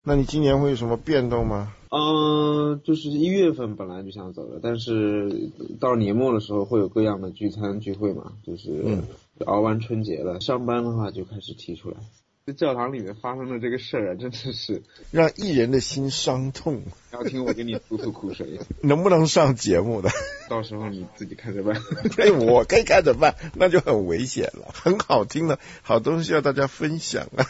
那你今年会有什么变动吗？ 就是1月份本来就想走的，但是到年末的时候会有各样的聚餐聚会嘛，就是熬完春节了，上班的话就开始提出来。在教堂里面发生的这个事儿啊，真的是让艺人的心伤痛。 要听我给你吐吐苦水， 能不能上节目的？ 到时候你自己看着办。 对，我可以看着办，那就很危险了。很好听的好东西要大家分享啊。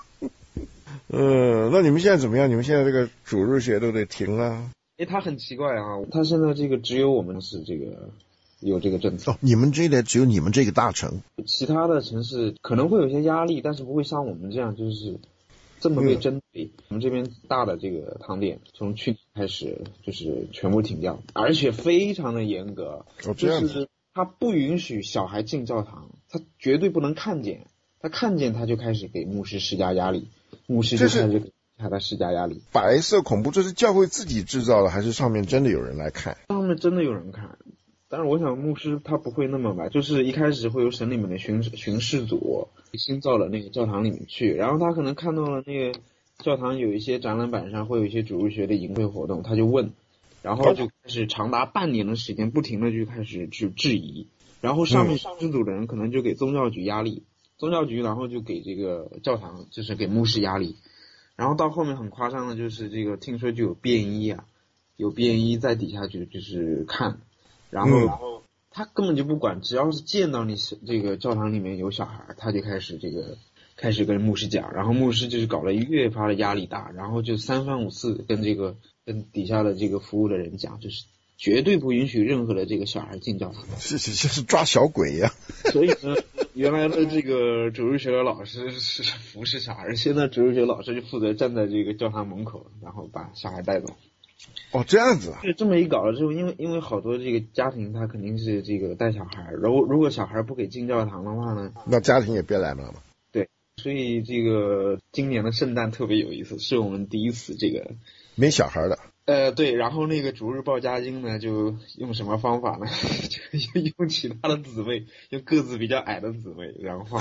那你们现在怎么样？你们现在这个主日学都得停了。 他很奇怪啊，他现在这个只有我们是这个有这个政策。 你们这一类只有你们这个大城， 其他的城市可能会有些压力，但是不会像我们这样就是这么被针对。我们这边大的这个堂点从去年开始就是全部停掉，而且非常的严格。 这样子。 就是他不允许小孩进教堂，他绝对不能看见，他看见他就开始给牧师施加压力，牧师就开始给他施加压力。 白色恐怖，这是教会自己制造的，还是上面真的有人来看？ 上面真的有人看，但是我想牧师他不会那么白，就是一开始会有省里面的巡视组新造的那个教堂里面去，然后他可能看到了那个教堂有一些展览板上会有一些主日学的营会活动，他就问，然后就开始长达半年的时间不停的就开始去质疑，然后上面巡视组的人可能就给宗教局压力，宗教局然后就给这个教堂就是给牧师压力，然后到后面很夸张的就是这个听说就有便衣啊，有便衣在底下就是看，然后他根本就不管，只要是见到你这个教堂里面有小孩，他就开始跟牧师讲，然后牧师就是搞得越发的压力大，然后就三番五次跟底下的这个服务的人讲，就是绝对不允许任何的这个小孩进教堂， 是抓小鬼呀。 所以呢，原来的这个主日学的老师是服侍小孩，现在主日学老师就负责站在这个教堂门口，然后把小孩带走。 这样子啊。 就这么一搞了之后，因为好多这个家庭他肯定是这个带小孩，然后如果小孩不给进教堂的话呢， 那家庭也别来了嘛。 对，所以这个今年的圣诞特别有意思，是我们第一次这个没小孩的。 对，然后那个主日报家经呢，就用什么方法呢？就用其他的姊妹，用个子比较矮的姊妹，然后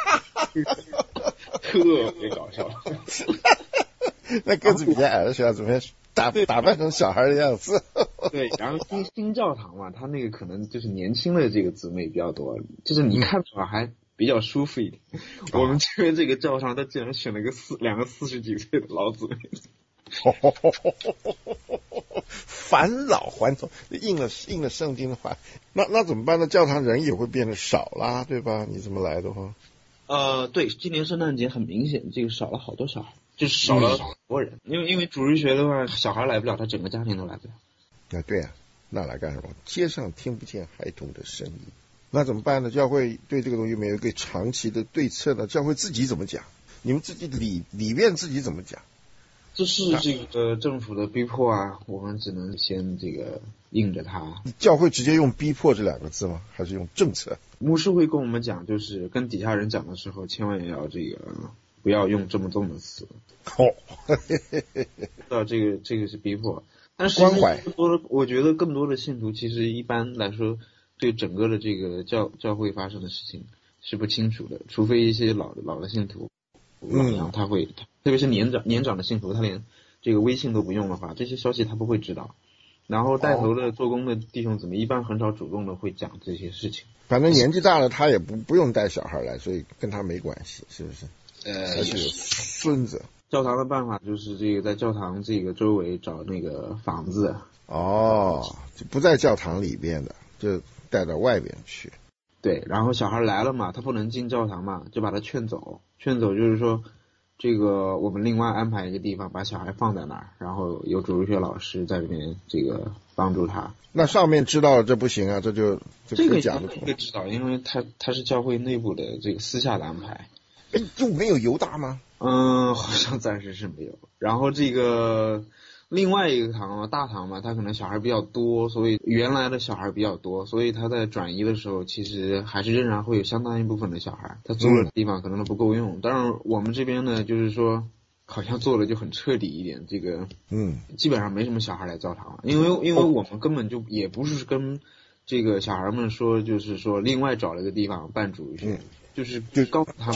特别搞笑。 那个子比较矮的小姊妹打扮成小孩的样子。 对，然后新教堂嘛，他那个可能就是年轻的这个姊妹比较多，就是你看着还比较舒服一点。我们这边这个教堂，他竟然选了两个40几岁的老姊妹。 返老还童，应了圣经的话，那怎么办呢？教堂人也会变得少啦，对吧？你这么来的话， 对，今年圣诞节很明显，这个少了好多小孩，就是少了好多人，因为主日学的话，小孩来不了，他整个家庭都来不了。 对啊，那来干什么？街上听不见孩童的声音，那怎么办呢？教会对这个东西没有一个长期的对策呢？教会自己怎么讲？你们自己里面自己怎么讲？ 这是这个政府的逼迫啊，我们只能先这个应着他。 教会直接用逼迫这2个字吗？还是用政策？ 牧师会跟我们讲，就是跟底下人讲的时候，千万也要这个不要用这么重的词。这个是逼迫，但是关怀。 我觉得更多的信徒其实一般来说对整个的这个教会发生的事情是不清楚的，除非一些老的信徒。然后他会，特别是年长的信徒，他连这个微信都不用的话，这些消息他不会知道。然后带头的做工的弟兄姊妹一般很少主动的会讲这些事情。 反正年纪大了，他也不用带小孩来，所以跟他没关系，是不是？还是有孙子。 教堂的办法就是这个在教堂这个周围找那个房子。 就不在教堂里边的，就带到外边去。 对，然后小孩来了嘛，他不能进教堂嘛，就把他劝走就是说，这个我们另外安排一个地方，把小孩放在那儿，然后有主日学老师在里面这个帮助他。 那上面知道了这不行啊，这个讲不通。 知道，因为他是教会内部的这个私下的安排。 就没有犹大吗？ 好像暂时是没有。然后这个另外一个大堂嘛，他可能小孩比较多，所以原来的小孩比较多，所以他在转移的时候，其实还是仍然会有相当一部分的小孩，他租的地方可能都不够用。当然我们这边呢，就是说好像做的就很彻底一点，这个基本上没什么小孩来教堂了，因为我们根本就也不是跟这个小孩们说，就是说另外找了个地方办主日学。就是告诉他们这个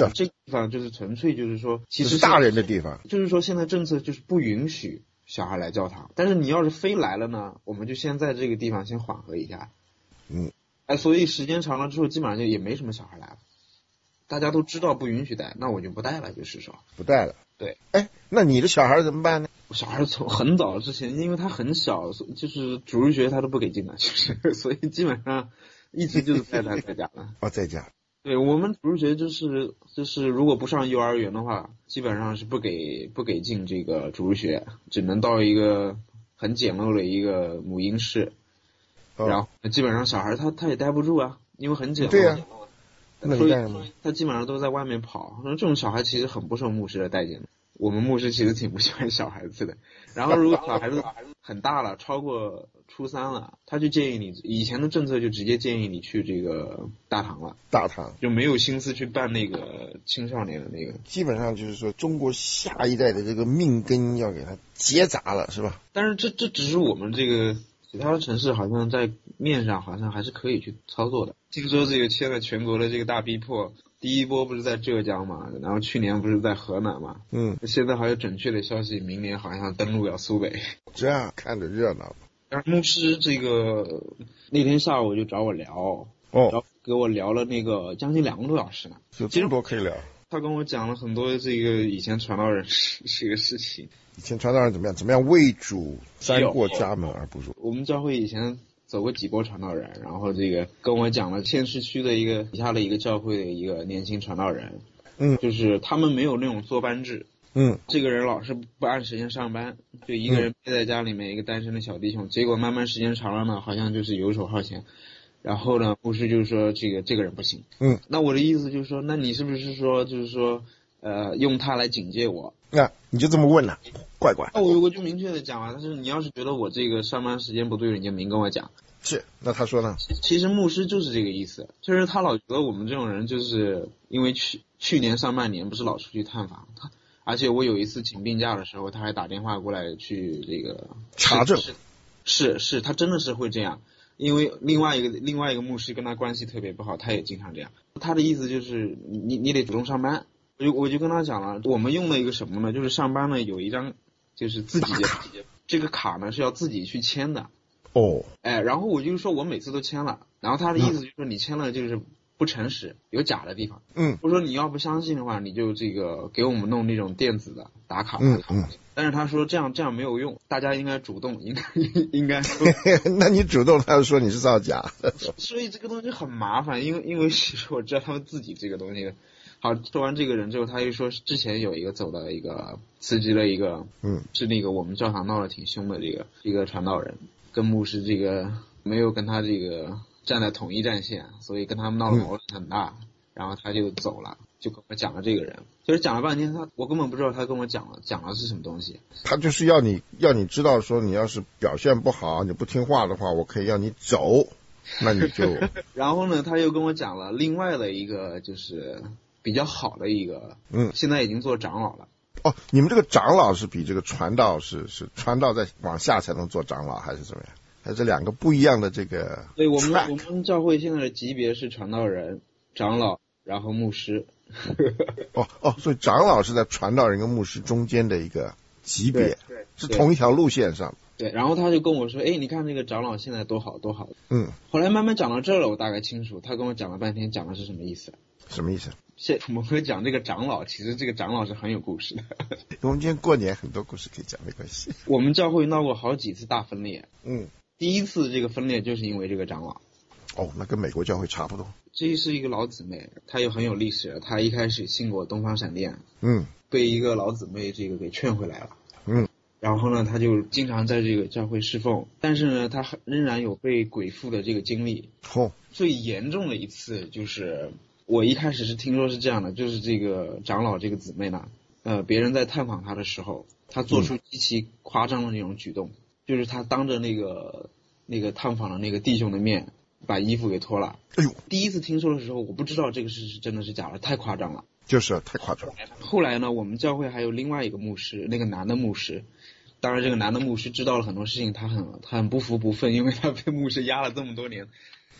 地方就是纯粹就是说，其实是大人的地方， 就是说现在政策就是不允许小孩来教堂，但是你要是非来了呢，我们就先在这个地方先缓和一下。所以时间长了之后，基本上就也没什么小孩来了，大家都知道不允许带，那我就不带了，就是说不带了。 对， 那你的小孩怎么办呢？ 我小孩从很早之前，因为他很小，就是主日学他都不给进的，就是所以基本上一直就是带他在家了。 在家。 对，我们主日学就是如果不上幼儿园的话，基本上是不给进这个主日学，只能到一个很简陋的一个母婴室，然后基本上小孩他也待不住啊，因为很简陋。 对呀，那你干什么？ 他基本上都在外面跑。这种小孩其实很不受牧师的待见的。我们牧师其实挺不喜欢小孩子的。然后如果小孩子很大了，超过初3了，他就建议你，以前的政策就直接建议你去这个大堂了。 大堂就没有心思去办那个青少年的那个。 基本上就是说，中国下一代的这个命根要给他结扎了，是吧？ 但是这只是我们这个其他的城市好像在面上好像还是可以去操作的。听说这个签了全国的这个大逼迫，第一波不是在浙江嘛，然后去年不是在河南嘛，现在还有准确的消息，明年好像登陆要苏北。 这样看着热闹。 但是牧师这个那天下午就找我聊，然后给我聊了那个将近2个多小时呢， 有这么多可以聊。 他跟我讲了很多这个以前传道人是个事情。 以前传道人怎么样为主三过家门而不入。 我们教会以前走过几波传道人，然后这个跟我讲了县市区的一个底下的一个教会的一个年轻传道人，就是他们没有那种坐班制，这个人老是不按时间上班，就一个人憋在家里面，一个单身的小弟兄，结果慢慢时间长了呢，好像就是游手好闲。然后呢，牧师就是说这个人不行。那我的意思就是说，那你是不是说就是说用他来警戒我？ 那你就这么问了，怪怪。 我就明确的讲了，但是你要是觉得我这个上班时间不对了，你就明跟我讲。 是，那他说呢？ 其实牧师就是这个意思，就是他老觉得我们这种人，就是因为去年上半年不是老出去探访他，而且我有一次请病假的时候，他还打电话过来去这个查证。 是，他真的是会这样。因为另外一个牧师跟他关系特别不好，他也经常这样。他的意思就是你得主动上班。我就跟他讲了，我们用了一个什么呢？就是上班呢有一张就是自己的这个卡呢是要自己去签的。然后我就说我每次都签了，然后他的意思就是说你签了就是不诚实，有假的地方。我说你要不相信的话，你就这个给我们弄那种电子的打卡。但是他说这样没有用，大家应该主动，应该那你主动，他就说你是造假。 所以这个东西很麻烦，因为其实我知道他们自己这个东西。好，说完这个人之后，他又说之前有一个走的一个辞职了一个，是那个我们教堂闹得挺凶的一个传道人，跟牧师这个没有跟他这个站在统一战线，所以跟他们闹得矛盾很大，然后他就走了，就跟我讲了这个人，就是讲了半天，我根本不知道他跟我讲了是什么东西。 他就是要你知道说，你要是表现不好，你不听话的话，我可以让你走，那你就然后呢，他又跟我讲了另外的一个就是比较好的一个，现在已经做长老了。 你们这个长老是比这个传道是传道再往下才能做长老，还是怎么样？还是两个不一样的这个？ 对，我们教会现在的级别是传道人、长老，然后牧师。 所以长老是在传道人跟牧师中间的一个级别，是同一条路线上。 对，然后他就跟我说，你看那个长老现在多好多好。后来慢慢讲到这儿了，我大概清楚，他跟我讲了半天，讲的是什么意思？ 什么意思？ 我们会讲这个长老，其实这个长老是很有故事的。 我们今天过年很多故事可以讲，没关系。 我们教会闹过好几次大分裂。第一次这个分裂就是因为这个长老。 那跟美国教会差不多。 这是一个老姊妹，她又很有历史，她一开始信过东方闪电，被一个老姊妹这个给劝回来了。然后呢，她就经常在这个教会侍奉，但是呢，她仍然有被鬼附的这个经历。最严重的一次就是我一开始是听说是这样的，就是这个长老这个姊妹呢，别人在探访她的时候，她做出极其夸张的那种举动，就是她当着那个探访的那个弟兄的面，把衣服给脱了。第一次听说的时候，我不知道这个是真的是假的，太夸张了。 就是太夸张了。 后来呢，我们教会还有另外一个牧师，那个男的牧师，当然这个男的牧师知道了很多事情，他很不服不忿，因为他被牧师压了这么多年，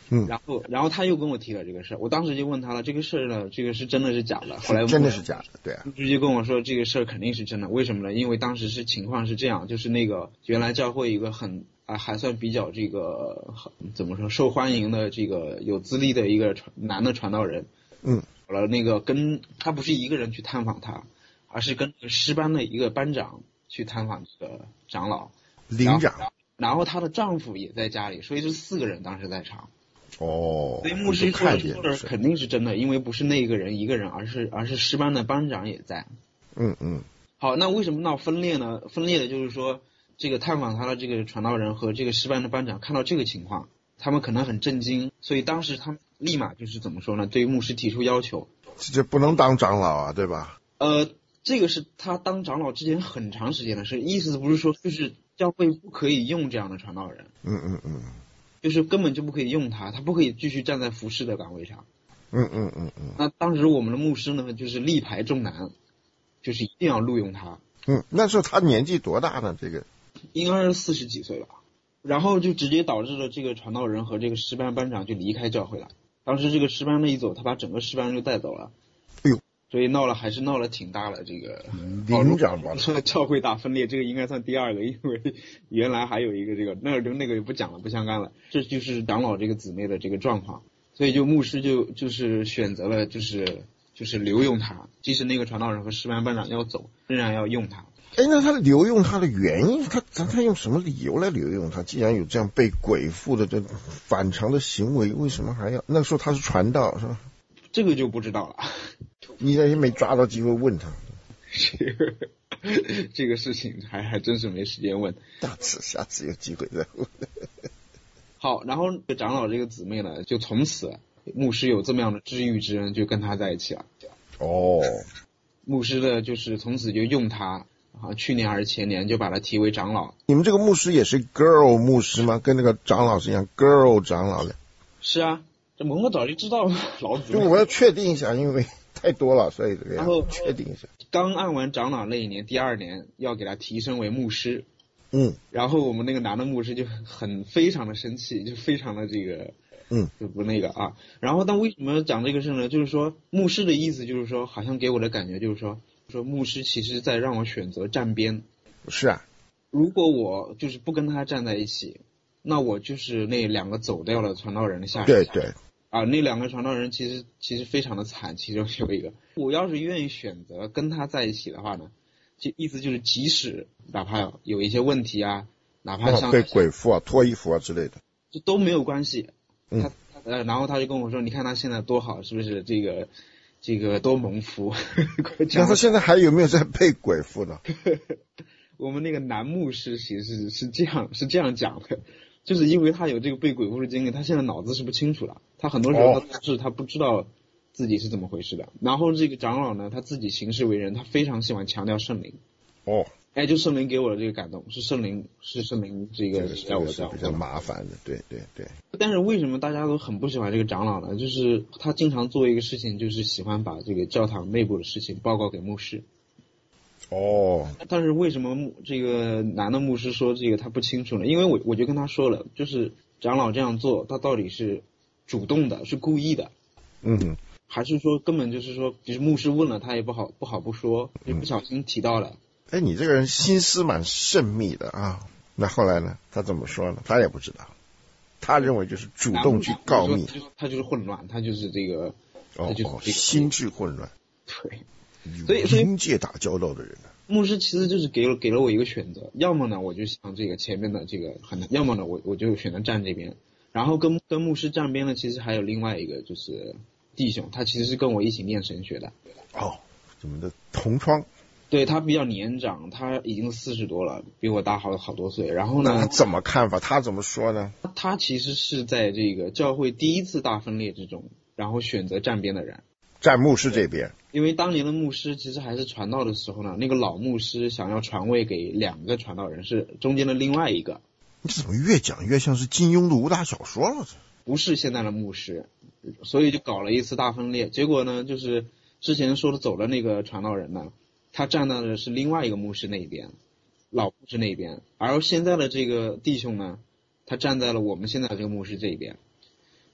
然后他又跟我提了这个事儿，我当时就问他了，这个事儿呢，这个是真的是假的？后来真的是假的，对啊。 直接跟我说这个事儿肯定是真的，为什么呢？因为当时情况是这样，就是那个原来教会一个还算比较这个怎么说受欢迎的这个有资历的一个男的传道人，那个他不是一个人去探访他，而是跟诗班的一个班长去探访这个长老领长， 然后她的丈夫也在家里，所以是4个人当时在场。 哦， 所以牧师说的肯定是真的，因为不是那个人一个人，而是诗班的班长也在。好，那为什么闹分裂呢？分裂的就是说，这个探访他的这个传道人和这个诗班的班长看到这个情况，他们可能很震惊，所以当时他们立马就是怎么说呢？对于牧师提出要求， 这不能当长老啊，对吧？ 这个是他当长老之前很长时间的事，意思不是说就是教会不可以用这样的传道人。就是根本就不可以用他不可以继续站在服侍的岗位上。那当时我们的牧师呢，就是力排众难，就是一定要录用他。 那时候他年纪多大呢？这个应该是40几岁吧。然后就直接导致了这个传道人和这个诗班班长就离开教会了。当时这个诗班的一走，他把整个诗班就带走了。 哎呦， 所以还是闹了挺大的这个领长吧， 教会大分裂，这个应该算第2个，因为原来还有一个这个那个也不讲了，不相干了。这就是长老这个姊妹的这个状况，所以牧师就是选择了就是留用他，即使那个传道人和诗班班长要走，仍然要用他。 那他留用他的原因，他用什么理由来留用他？既然有这样被鬼附的这反常的行为，为什么还要？那时候他是传道是吧？ 这个就不知道了。 你也没抓到机会问他。 这个事情还真是没时间问， 下次有机会再问。 好，然后长老这个姊妹呢，就从此牧师有这么样的知遇之恩，就跟他在一起了。牧师呢，就是从此就用他，去年还是前年就把他提为长老。 你们这个牧师也是 girl 牧师吗？跟那个长老是一样 girl 长老的？ 是啊，这我早就知道老子。 就我要确定一下，因为太多了，所以这个要确定一下。 刚按完长老那一年，第2年要给他提升为牧师。然后我们那个男的牧师就非常的生气，就非常的这个就不那个啊。然后但为什么讲这个事呢？就是说牧师的意思就是说，好像给我的感觉就是说牧师其实在让我选择站边。 是啊， 如果我就是不跟他站在一起，那我就是那2个走掉了传道人的下场。 对那2个传道人其实非常的惨，其中有一个，我要是愿意选择跟他在一起的话呢，就意思就是即使哪怕有一些问题啊，哪怕像被鬼附啊、脱衣服啊之类的， 这都没有关系。然后他就跟我说，你看他现在多好，是不是这个多蒙福？ 那他现在还有没有在被鬼附呢？ 我们那个男牧师其实是这样讲的。就是因为他有这个被鬼附的经历，他现在脑子是不清楚的，他很多时候他不知道自己是怎么回事的。然后这个长老呢，他自己行事为人，他非常喜欢强调圣灵。就圣灵给我的这个感动，是圣灵这个让我这样， 比较麻烦的，对。 但是为什么大家都很不喜欢这个长老呢？就是他经常做一个事情，就是喜欢把这个教堂内部的事情报告给牧师。但是为什么这个男的牧师说这个他不清楚呢？因为我就跟他说了，就是长老这样做，他到底是主动的，是故意的，还是说根本就是说，就是牧师问了他也不好不说，就不小心提到了。 你这个人心思蛮慎密的啊。那后来呢？他怎么说呢？他也不知道，他认为就是主动去告密， 他就是混乱，他就是这个， 心智混乱。 对， 所以灵界打交道的人呢， 牧师其实就是给了我一个选择，要么呢我就像这个前面的这个要么呢我就选择站这边。然后跟牧师站边呢，其实还有另外一个就是弟兄，他其实是跟我一起念神学的。 我们的同窗。 对，他比较年长，他已经40多了，比我大好多岁。然后呢， 那怎么看法？他怎么说呢？ 他其实是在这个教会第一次大分裂之中，然后选择站边的人， 站牧师这边。 因为当年的牧师其实还是传道的时候呢，那个老牧师想要传位给2个传道人，是中间的另外一个。 你怎么越讲越像是金庸的武打小说了？ 不是现在的牧师，所以就搞了一次大分裂。结果呢，就是之前说的走的那个传道人呢，他站到的是另外一个牧师那边，老牧师那边，而现在的这个弟兄呢，他站在了我们现在的这个牧师这一边。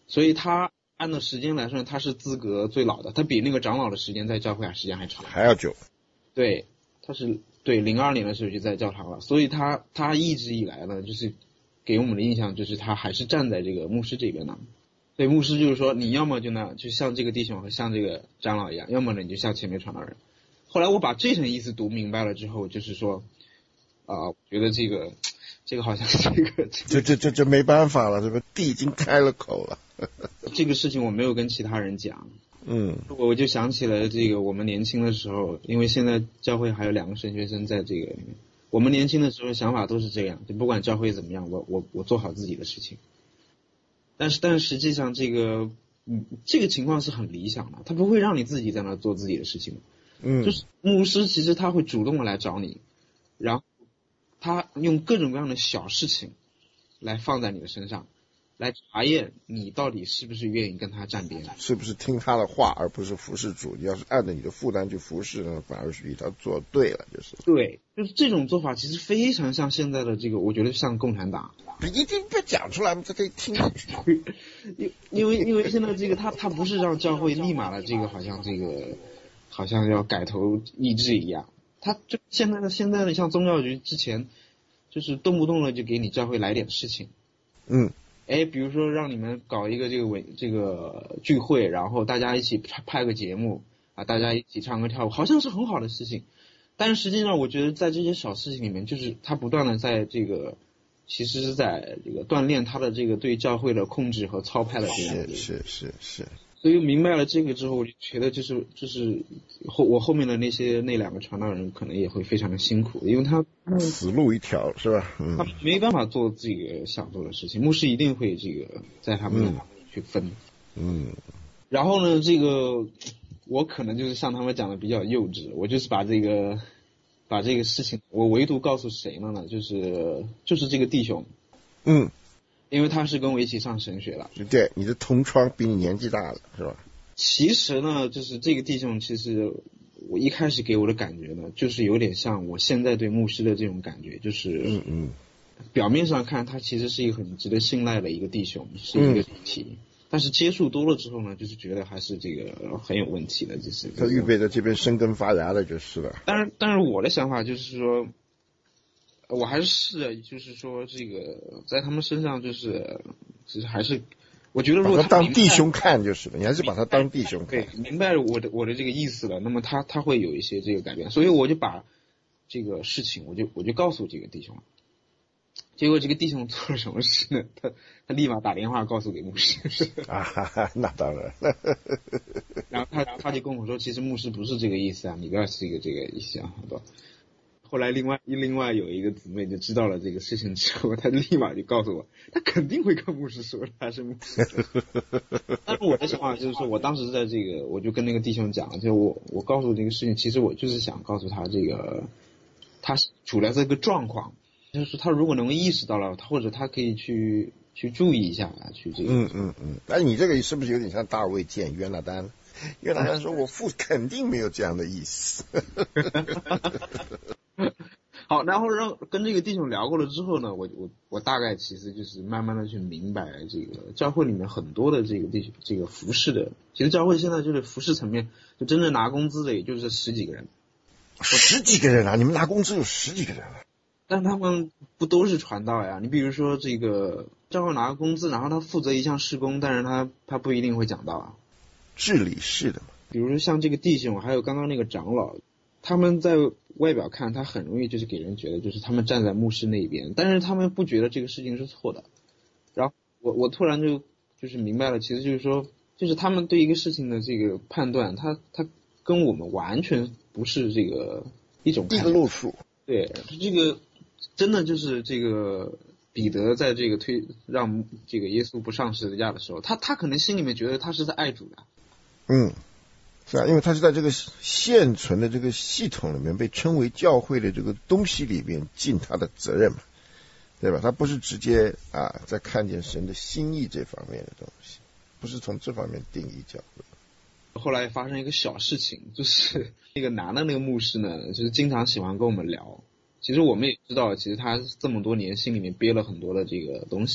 所以他按照时间来说，他是资格最老的，他比那个长老的时间在教会时间还长， 还要久。 对，他是对02年的时候就在教堂了，所以他一直以来呢，就是给我们的印象就是他还是站在这个牧师这边的。对，牧师就是说，你要么就像这个弟兄和像这个长老一样，要么呢你就像前面传道人。后来我把这层意思读明白了之后，就是说，我觉得这个好像这没办法了，这个地已经开了口了。 这个事情我没有跟其他人讲。我就想起了这个我们年轻的时候，因为现在教会还有2个神学生在这个里面，我们年轻的时候想法都是这样，就不管教会怎么样，我做好自己的事情。但是实际上这个情况是很理想的，他不会让你自己在那做自己的事情。就是牧师其实他会主动的来找你，然后他用各种各样的小事情来放在你的身上，来查验你到底是不是愿意跟他站边， 是不是听他的话而不是服侍主。你要是按照你的负担去服侍呢，反而是比他做对了，就是对，就是这种做法其实非常像现在的这个，我觉得像共产党。 一定别讲出来，这可以听进去。 因为现在这个他不是让教会立马的这个好像要改头易帜一样，他就现在的像宗教局之前就是动不动的就给你教会来点事情。比如说让你们搞一个这个聚会，然后大家一起拍个节目啊，大家一起唱歌跳舞，好像是很好的事情。但是实际上我觉得在这些小事情里面，就是他不断的在这个其实是在这个锻炼他的这个对教会的控制和操派的这个。 是。 所以明白了这个之后，我就觉得我后面的那2个传道人可能也会非常的辛苦，因为他死路一条是吧？ 他没办法做自己想做的事情，牧师一定会这个在他们去分。然后呢，这个我可能就是像他们讲的比较幼稚，我就是把这个事情，我唯独告诉谁了呢？就是这个弟兄。因为他是跟我一起上神学了。 对，你的同窗比你年纪大了是吧？ 其实呢，就是这个弟兄，其实我一开始给我的感觉呢，就是有点像我现在对牧师的这种感觉，就是表面上看他其实是一个很值得信赖的一个弟兄，是一个主题。但是接触多了之后呢，就是觉得还是这个很有问题的，就是他预备在这边生根发芽的就是了。 但是我的想法就是说，我还是就是说这个在他们身上就是其实还是我觉得如果他当弟兄看就是了，你还是把他当弟兄看。 对，明白了我的这个意思了，那么他会有一些这个改变，所以我就把这个事情我就告诉这个弟兄了。结果这个弟兄做了什么事呢？他立马打电话告诉给牧师。 那当然。 然后他就跟我说，其实牧师不是这个意思啊，你不要是这个意思啊，好吧？后来另外有一个姊妹就知道了这个事情之后，他立马就告诉我，他肯定会跟牧师说他是牧师。但是我的想法就是说，我当时在这个我就跟那个弟兄讲，就我告诉这个事情，其实我就是想告诉他这个他处在这个状况。就是他如果能够意识到了，或者他可以去注意一下，去这个。 那你这个是不是有点像大卫见约拿单？约拿单说：“我父肯定没有这样的意思。” 好，然后跟这个弟兄聊过了之后呢，我大概其实就是慢慢的去明白这个教会里面很多的这个服侍的，其实教会现在就是服侍层面，就真正拿工资的也就是10几个人。 10几个人啊！你们拿工资有10几个人啊？ 但他们不都是传道呀？你比如说这个教会拿个工资，然后他负责一项事工，但是他不一定会讲道啊。 治理是的嘛。 比如说像这个弟兄，还有刚刚那个长老，他们在外表看他很容易就是给人觉得就是他们站在牧师那边，但是他们不觉得这个事情是错的。然后我突然就是明白了，其实就是说，就是他们对一个事情的这个判断，他跟我们完全不是这个一种看法。 路数。对， 这个真的就是这个彼得在这个让这个耶稣不上十字架的时候，他可能心里面觉得他是在爱主的。 是啊，因为他是在这个现存的这个系统里面被称为教会的这个东西里面尽他的责任嘛，对吧？他不是直接在看见神的心意这方面的东西，不是从这方面定义教会。 后来发生一个小事情，就是那个男的那个牧师呢，就是经常喜欢跟我们聊。其实我们也知道，其实他这么多年心里面憋了很多的这个东西。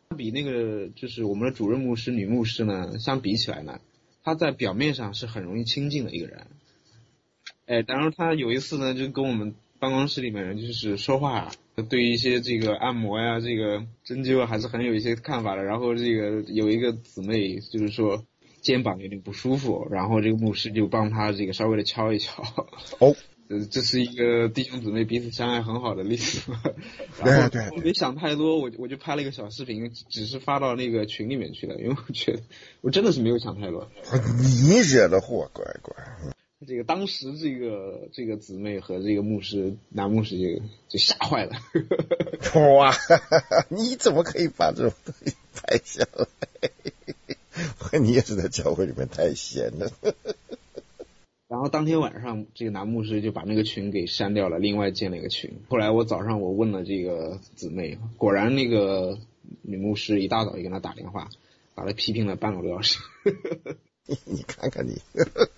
比那个就是我们的主任牧师女牧师呢相比起来呢，她在表面上是很容易亲近的一个人。然后她有一次呢就跟我们办公室里面人就是说话，对于一些这个按摩呀这个针灸啊还是很有一些看法的。然后这个有一个姊妹就是说肩膀有点不舒服，然后这个牧师就帮她这个稍微的敲一敲。这是一个弟兄姊妹彼此相爱很好的例子。然后我没想太多，我就拍了一个小视频，只是发到那个群里面去了，因为我觉得我真的是没有想太多。 你惹的祸，乖。 这个当时这个姊妹和这个男牧师就吓坏了。 哇，你怎么可以把这种东西拍下来？你也是在教会里面太闲了。 然后当天晚上，这个男牧师就把那个群给删掉了，另外建了一个群。后来我早上我问了这个姊妹，果然那个女牧师一大早就跟他打电话，把他批评了半个多小时。 你看看你，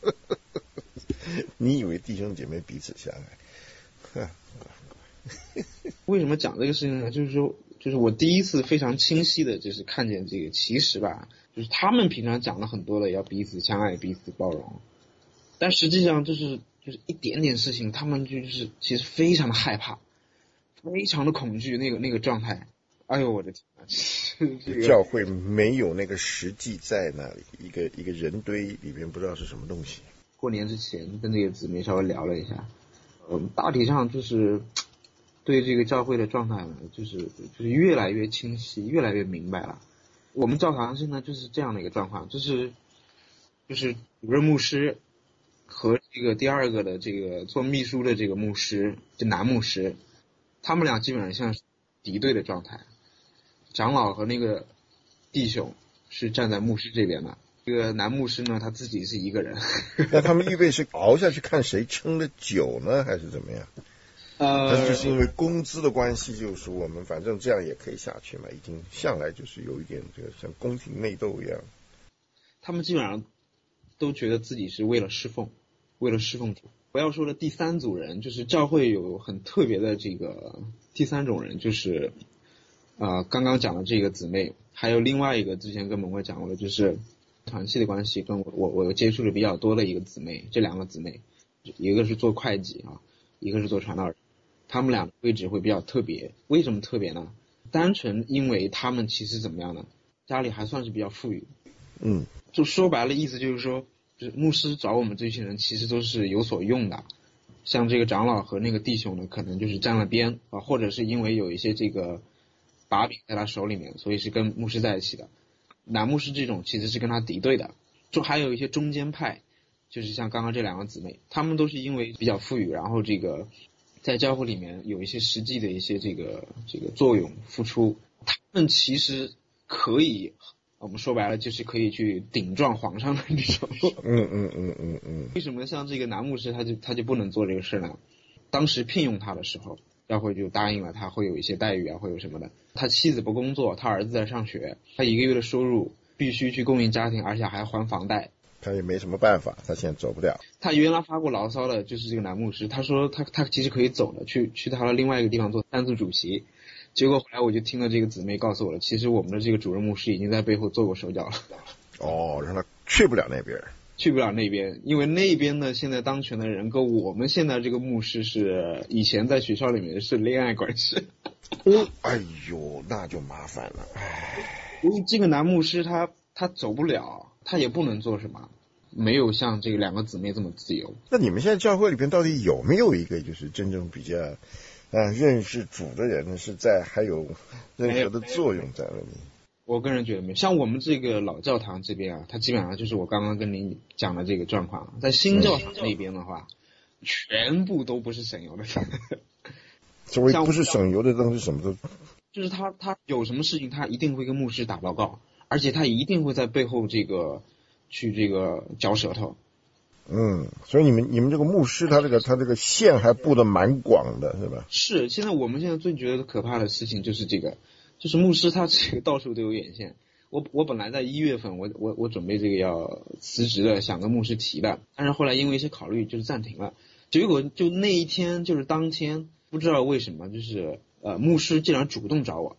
你以为弟兄姐妹彼此相爱？ 为什么讲这个事情呢？就是说，就是我第一次非常清晰的，就是看见这个，其实吧，就是他们平常讲了很多的要彼此相爱、彼此包容。但实际上就是一点点事情，他们就是其实非常的害怕，非常的恐惧那个状态。哎呦我的天啊！ 教会没有那个实际在那里，一个人堆里边不知道是什么东西。 过年之前跟这个姊妹稍微聊了一下，大体上就是对这个教会的状态呢，就是越来越清晰，越来越明白了。我们教堂现在就是这样的一个状况，就是主任牧师和这个第二个的这个做秘书的这个牧师，这男牧师，他们俩基本上像是敌对的状态。长老和那个弟兄是站在牧师这边的，这个男牧师呢他自己是一个人。 那他们预备是熬下去看谁撑得久呢，还是怎么样？但是因为工资的关系，就是我们反正这样也可以下去嘛，已经向来就是有一点这个像宫廷内斗一样。 他们基本上都觉得自己是为了侍奉主。我要说的第三组人，就是教会有很特别的这个第三种人，就是刚刚讲的这个姊妹，还有另外一个之前跟蒙哥讲过的，就是团契的关系，跟我接触的比较多的一个姊妹，这两个姊妹，一个是做会计啊，一个是做传道人，他们俩的位置会比较特别。为什么特别呢？单纯因为他们其实怎么样呢？家里还算是比较富裕。就说白了意思就是说，就是牧师找我们这些人其实都是有所用的。像这个长老和那个弟兄呢，可能就是沾了边啊，或者是因为有一些这个把柄在他手里面，所以是跟牧师在一起的。男牧师这种其实是跟他敌对的。就还有一些中间派，就是像刚刚这两个姊妹，他们都是因为比较富裕，然后这个在教会里面有一些实际的一些这个作用付出，他们其实可以，我们说白了就是可以去顶撞皇上的这种。为什么像这个男牧师他就不能做这个事呢？当时聘用他的时候，教会就答应了他会有一些待遇啊，会有什么的。他妻子不工作，他儿子在上学，他一个月的收入必须去供应家庭，而且还还房贷。 他也没什么办法，他现在走不了。 他原来发过牢骚的就是这个男牧师，他说他其实可以走的，去他的另外一个地方做三组主席。结果后来我就听了这个姊妹告诉我了，其实我们的这个主任牧师已经在背后做过手脚了。 让他去不了那边， 因为那边呢现在当权的人跟我们现在这个牧师是以前在学校里面是恋爱关系。 哎呦，那就麻烦了。 因为这个男牧师他走不了，他也不能做什么，没有像这个两个姊妹这么自由。 那你们现在教会里边到底有没有一个就是真正比较认识主的人是在还有任何的作用在那里？ 我个人觉得没有。像我们这个老教堂这边啊，它基本上就是我刚刚跟您讲的这个状况。在新教堂那边的话，全部都不是省油的。 所谓不是省油的东西什么都， 就是他有什么事情他一定会跟牧师打报告，而且他一定会在背后去嚼舌头。 所以你们这个牧师他这个线还布得蛮广的，是吧？ 是，我们现在最觉得可怕的事情就是这个，就是牧师他这个到处都有眼线。我本来在1月份我准备这个要辞职了，想跟牧师提的，但是后来因为一些考虑就是暂停了。结果就那一天就是当天，不知道为什么就是牧师竟然主动找我，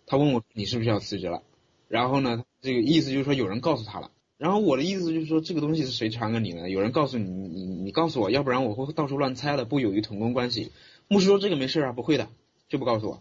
他问我你是不是要辞职了，然后呢这个意思就是说有人告诉他了，然后我的意思就是说这个东西是谁传给你的，有人告诉你，你告诉我，要不然我会到处乱猜的，不有于同工关系。牧师说这个没事啊，不会的，就不告诉我。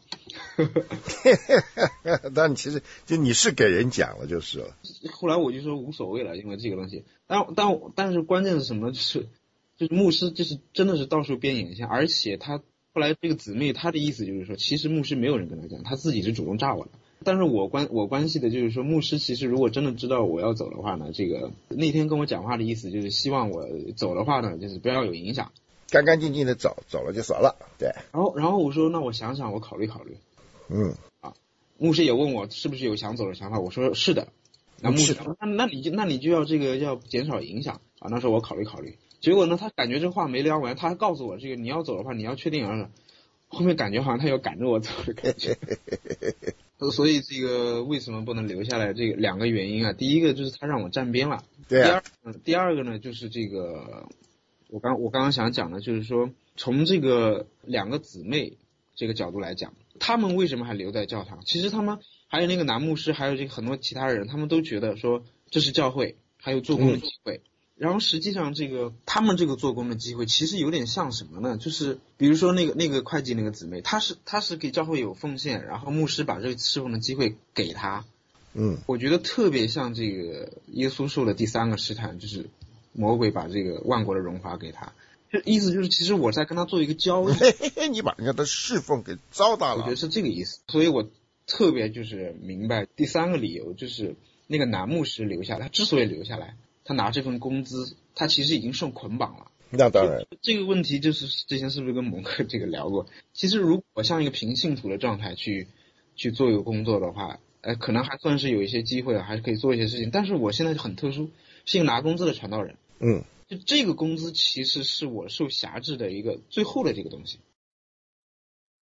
但其实就你是给人讲了就是了。 后来我就说无所谓了，因为这个东西，但是关键是什么？就是牧师就是真的是到处编眼线，而且他后来这个姊妹她的意思就是说，其实牧师没有人跟他讲，他自己是主动炸我的。但是我关系的就是说，牧师其实如果真的知道我要走的话呢，这个那天跟我讲话的意思就是希望我走的话呢，就是不要有影响， 干干净净的走了就走了，对。 然后我说那我想想，我考虑考虑。牧师也问我是不是有想走的想法，我说是的。那牧师说那你就要这个要减少影响啊。那时候我考虑考虑，结果呢他感觉这话没聊完，他还告诉我这个你要走的话你要确定啊。后面感觉好像他要赶着我走的感觉。所以这个为什么不能留下来？这个2个原因啊，第一个就是他让我站边了， 对啊。 第二个呢就是这个我刚刚想讲的就是说，从这个2个姊妹这个角度来讲，他们为什么还留在教堂？其实他们还有那个男牧师，还有这个很多其他人，他们都觉得说这是教会，还有做工的机会。然后实际上这个他们这个做工的机会其实有点像什么呢？就是比如说那个会计那个姊妹，她是给教会有奉献，然后牧师把这个侍奉的机会给她。我觉得特别像这个耶稣受的第3个试探，就是魔鬼把这个万国的荣华给他。就意思就是其实我在跟他做一个交易。 你把人家的侍奉给糟蹋了。 我觉得是这个意思。所以我特别就是明白第3个理由，就是那个男牧师留下来，他之所以留下来，他拿这份工资，他其实已经受捆绑了。 那当然， 这个问题就是之前是不是跟蒙克这个聊过？其实如果像一个平信徒的状态去做一个工作的话，可能还算是有一些机会，还是可以做一些事情。但是我现在很特殊，是一个拿工资的传道人。就这个工资其实是我受辖制的一个最后的这个东西。